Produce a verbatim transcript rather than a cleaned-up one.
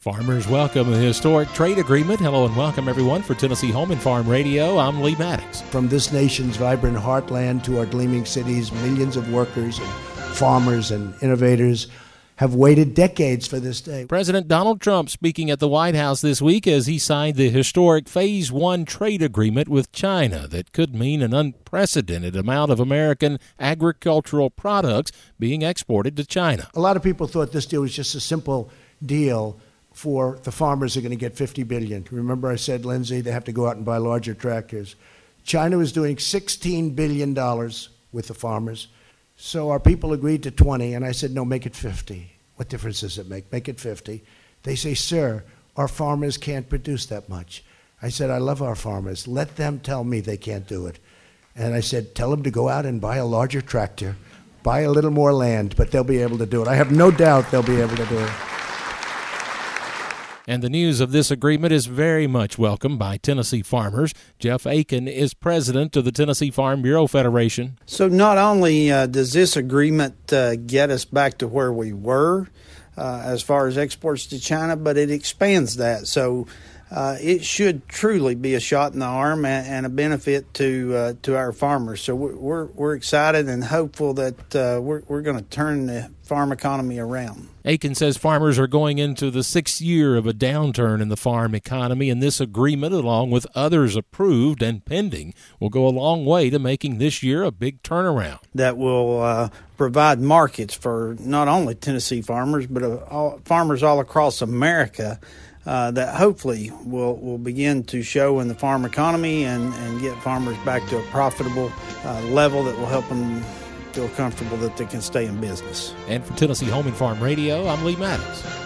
Farmers welcome the historic trade agreement. Hello and welcome, everyone, for Tennessee Home and Farm Radio. I'm Lee Maddox. From this nation's vibrant heartland to our gleaming cities, millions of workers and farmers and innovators have waited decades for this day. President Donald Trump speaking at the White House this week as he signed the historic Phase One trade agreement with China that could mean an unprecedented amount of American agricultural products being exported to China. A lot of people thought this deal was just a simple deal for the farmers who are going to get fifty billion dollars. Remember I said, Lindsay, they have to go out and buy larger tractors. China was doing sixteen billion dollars with the farmers. So our people agreed to twenty, and I said, no, make it fifty. What difference does it make? Make it fifty. They say, sir, our farmers can't produce that much. I said, I love our farmers. Let them tell me they can't do it. And I said, tell them to go out and buy a larger tractor, buy a little more land, but they'll be able to do it. I have no doubt they'll be able to do it. And the news of this agreement is very much welcomed by Tennessee farmers. Jeff Aiken is president of the Tennessee Farm Bureau Federation. So not only uh, does this agreement uh, get us back to where we were uh, as far as exports to China, but it expands that. So uh, it should truly be a shot in the arm and, and a benefit to uh, to our farmers. So we're we're, we're excited and hopeful that uh, we're we're going to turn the farm economy around. Aiken says farmers are going into the sixth year of a downturn in the farm economy, and this agreement, along with others approved and pending, will go a long way to making this year a big turnaround. That will uh, provide markets for not only Tennessee farmers, but uh, all, farmers all across America uh, that hopefully will, will begin to show in the farm economy and, and get farmers back to a profitable uh, level that will help them feel comfortable that they can stay in business. And for Tennessee Home and Farm Radio, I'm Lee Maddox.